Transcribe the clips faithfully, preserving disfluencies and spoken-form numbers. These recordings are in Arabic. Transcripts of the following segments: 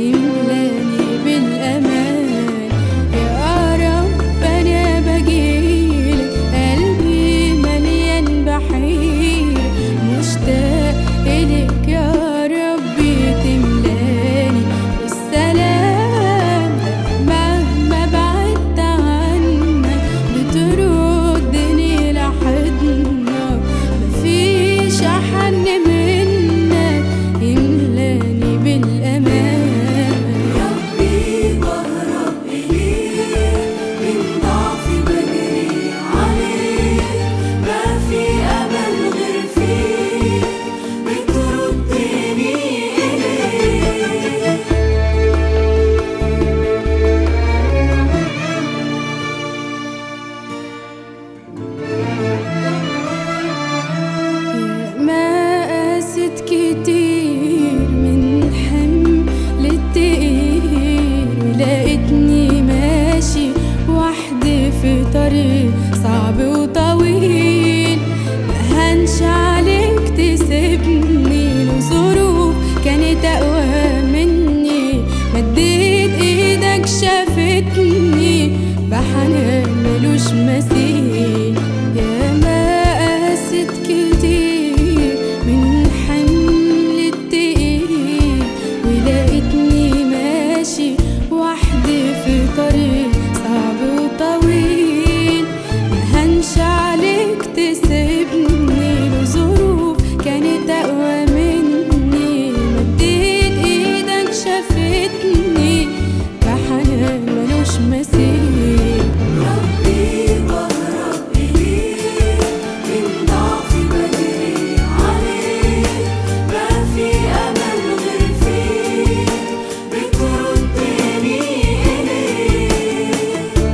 يملاني بالأمان. يا رب أنا بجيلك قلبي مليان بحيرة، مشتاق إليك يا ربي تملاني بالسلام. مهما بعدت عنك بتردني لحضنك، مفيش أحن منك يملاني بالأمان. ربي بهرب إليك من ضعفي بجري عليك، ما في أمل غير فيك بتردني إليك. ما قاست كتير من حمل التقيل، لقيتني ماشي وحدي في طريق صعب وطويل. مهنش عليك تسيبني لو ظروف كانت أقوى مني، مديت إيدك شافتني بحنان ملوش مثيل. يا ما قاست كتير من حمل التقيل، ولقيتني ماشي وحدي في طريق صعب وطويل. مهنش عليك تسيبني لظروف كانت أقوى مني، مديت إيدك شافتني بحنان ملوش مثيل. ربي بهرب إليك من ضعفي بجري عليك، ما في أمل غير فيك بتردني إليك.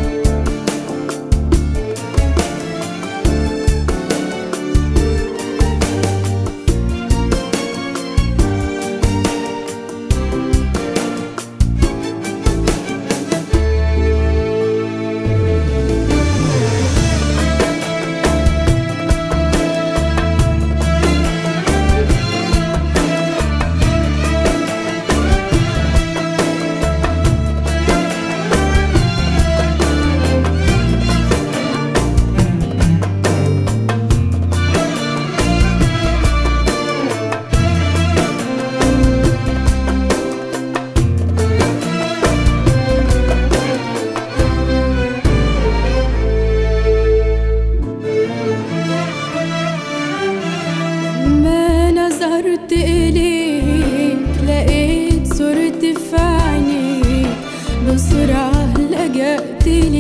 ما نظرت إليك لقيت صورتي في عينيك، بسرعة لجأت ليك